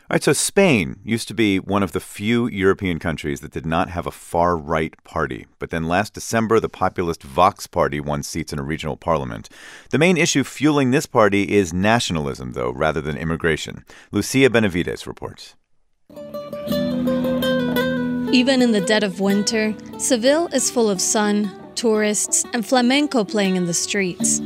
All right, so Spain used to be one of the few European countries that did not have a far-right party. But then last December, the populist Vox party won seats in a regional parliament. The main issue fueling this party is nationalism, though, rather than immigration. Lucia Benavides reports. Even in the dead of winter, Seville is full of sun, tourists, and flamenco playing in the streets.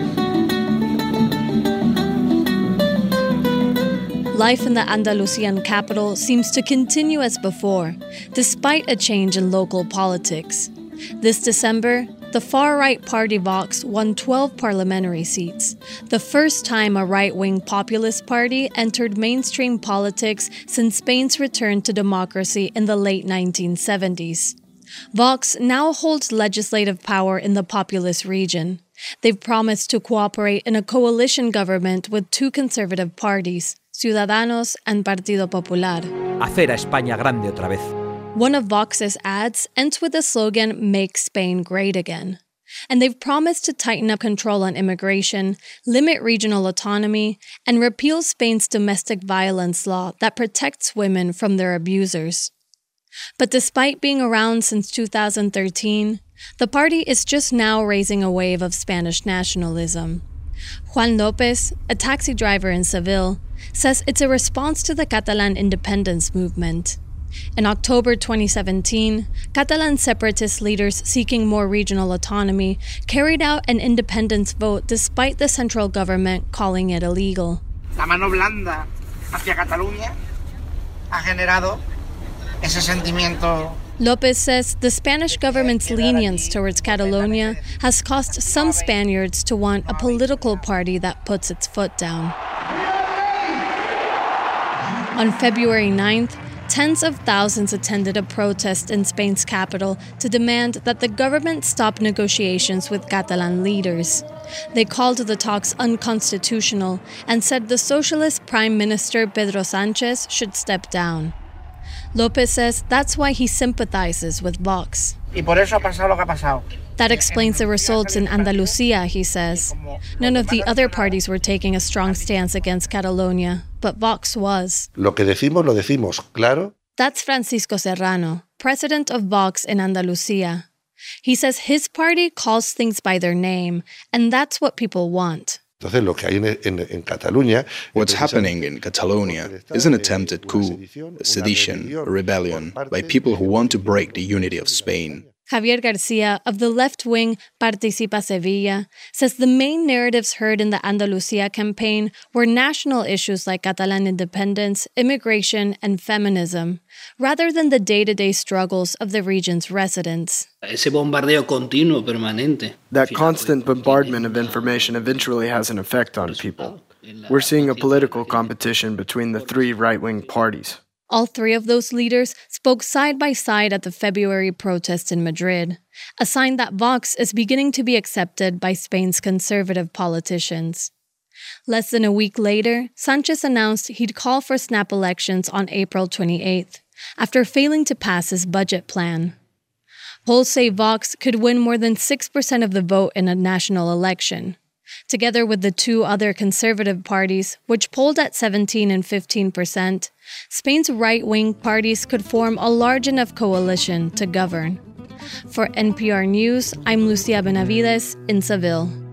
Life in the Andalusian capital seems to continue as before, despite a change in local politics. This December, the far-right party Vox won 12 parliamentary seats, the first time a right-wing populist party entered mainstream politics since Spain's return to democracy in the late 1970s. Vox now holds legislative power in the populous region. They've promised to cooperate in a coalition government with two conservative parties, Ciudadanos and Partido Popular. Hacer a España grande otra vez. One of Vox's ads ends with the slogan, "Make Spain Great Again." And they've promised to tighten up control on immigration, limit regional autonomy, and repeal Spain's domestic violence law that protects women from their abusers. But despite being around since 2013, the party is just now raising a wave of Spanish nationalism. Juan López, a taxi driver in Seville, says it's a response to the Catalan independence movement. In October 2017, Catalan separatist leaders seeking more regional autonomy carried out an independence vote despite the central government calling it illegal. La mano blanda hacia Cataluña ha generado ese sentimiento. López says the Spanish government's lenience towards Catalonia has caused some Spaniards to want a political party that puts its foot down. On February 9th, tens of thousands attended a protest in Spain's capital to demand that the government stop negotiations with Catalan leaders. They called the talks unconstitutional and said the socialist Prime Minister Pedro Sánchez should step down. López says that's why he sympathizes with Vox. Y por eso ha pasado lo que ha pasado. That explains the results in Andalusia, he says. None of the other parties were taking a strong stance against Catalonia, but Vox was. Lo que decimos, lo decimos, claro. That's Francisco Serrano, president of Vox in Andalusia. He says his party calls things by their name, and that's what people want. What's happening in Catalonia is an attempted coup, a sedition, a rebellion by people who want to break the unity of Spain. Javier Garcia of the left-wing Participa Sevilla says the main narratives heard in the Andalusia campaign were national issues like Catalan independence, immigration, and feminism, rather than the day-to-day struggles of the region's residents. That constant bombardment of information eventually has an effect on people. We're seeing a political competition between the three right-wing parties. All three of those leaders spoke side by side at the February protest in Madrid, a sign that Vox is beginning to be accepted by Spain's conservative politicians. Less than a week later, Sánchez announced he'd call for snap elections on April 28th, after failing to pass his budget plan. Polls say Vox could win more than 6% of the vote in a national election. Together with the two other conservative parties, which polled at 17% and 15%, Spain's right-wing parties could form a large enough coalition to govern. For NPR News, I'm Lucia Benavides in Seville.